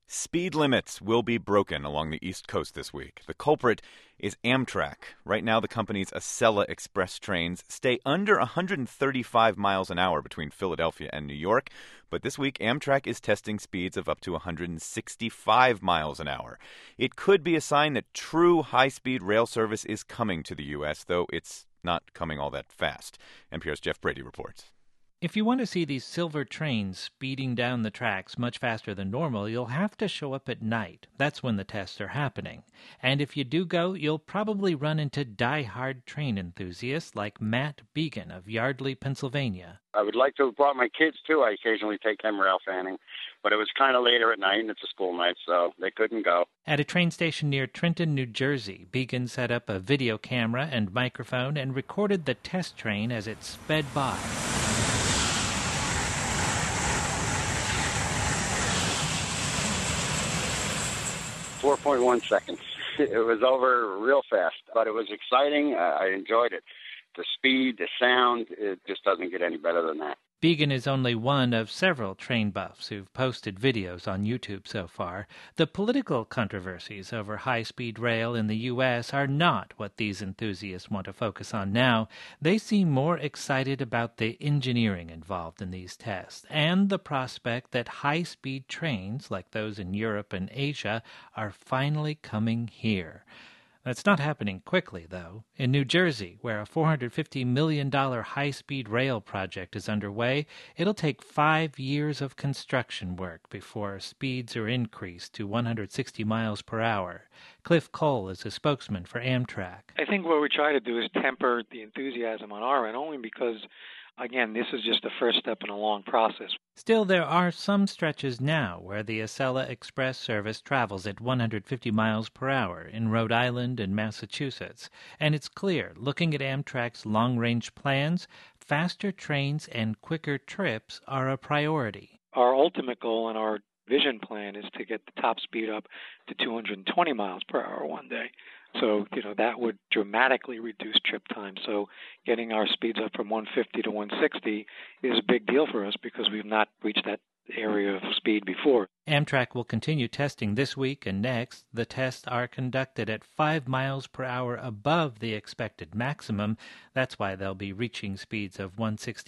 Speed limits will be broken along the East Coast this week. The culprit is Amtrak. Right now, the company's Acela Express trains stay under 135 miles an hour between Philadelphia and New York. But this week, Amtrak is testing speeds of up to 165 miles an hour. It could be a sign that true high-speed rail service is coming to the U.S., though it's not coming all that fast. NPR's Jeff Brady reports. If you want to see these silver trains speeding down the tracks much faster than normal, you'll have to show up at night. That's when the tests are happening. And if you do go, you'll probably run into die-hard train enthusiasts like Matt Began of Yardley, Pennsylvania. I would like to have brought my kids, too. I occasionally take them rail fanning. But it was kind of later at night, and it's a school night, so they couldn't go. At a train station near Trenton, New Jersey, Began set up a video camera and microphone and recorded the test train as it sped by. 4.1 seconds. It was over real fast, but it was exciting. I enjoyed it. The speed, the sound, it just doesn't get any better than that. Began is only one of several train buffs who've posted videos on YouTube so far. The political controversies over high-speed rail in the U.S. are not what these enthusiasts want to focus on now. They seem more excited about the engineering involved in these tests and the prospect that high-speed trains, like those in Europe and Asia, are finally coming here. That's not happening quickly, though. In New Jersey, where a $450 million high-speed rail project is underway, it'll take 5 years of construction work before speeds are increased to 160 miles per hour. Cliff Cole is a spokesman for Amtrak. I think what we try to do is temper the enthusiasm on our end, only because, again, this is just the first step in a long process. Still, there are some stretches now where the Acela Express service travels at 150 miles per hour in Rhode Island and Massachusetts. And it's clear, looking at Amtrak's long-range plans, faster trains and quicker trips are a priority. Our ultimate goal and our vision plan is to get the top speed up to 220 miles per hour one day. So, that would dramatically reduce trip time. So getting our speeds up from 150 to 160 is a big deal for us because we've not reached that area of speed before. Amtrak will continue testing this week and next. The tests are conducted at 5 miles per hour above the expected maximum. That's why they'll be reaching speeds of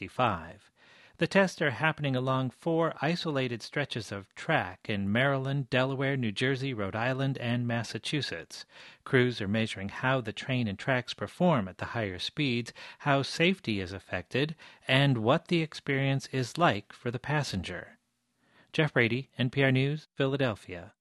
165. The tests are happening along 4 isolated stretches of track in Maryland, Delaware, New Jersey, Rhode Island, and Massachusetts. Crews are measuring how the train and tracks perform at the higher speeds, how safety is affected, and what the experience is like for the passenger. Jeff Brady, NPR News, Philadelphia.